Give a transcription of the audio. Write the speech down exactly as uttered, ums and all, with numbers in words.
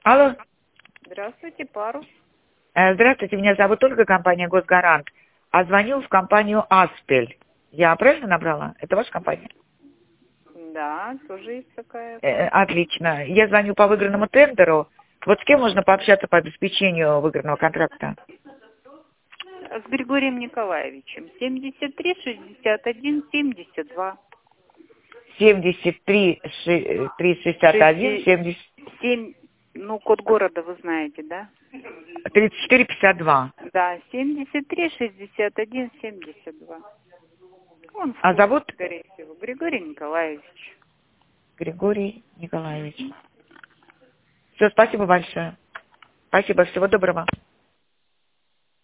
Алло. Здравствуйте, пару. Э, Здравствуйте, меня зовут Ольга, компания «Госгарант». А звоню в компанию «Аспель». Я правильно набрала? Это ваша компания? Да, тоже есть такая. Э, Отлично. Я звоню по выигранному тендеру. Вот с кем можно пообщаться по обеспечению выигранного контракта? С Григорием Николаевичем. семьдесят три шестьдесят один семьдесят два. семьдесят три шестьдесят один семьдесят... семь, ну, код города вы знаете, да? тридцать четыре пятьдесят два. Да, семьдесят три шестьдесят один семьдесят два. Он в А курсе, зовут? скорее всего, Григорий Николаевич. Григорий Николаевич. Все, спасибо большое. Спасибо, всего доброго.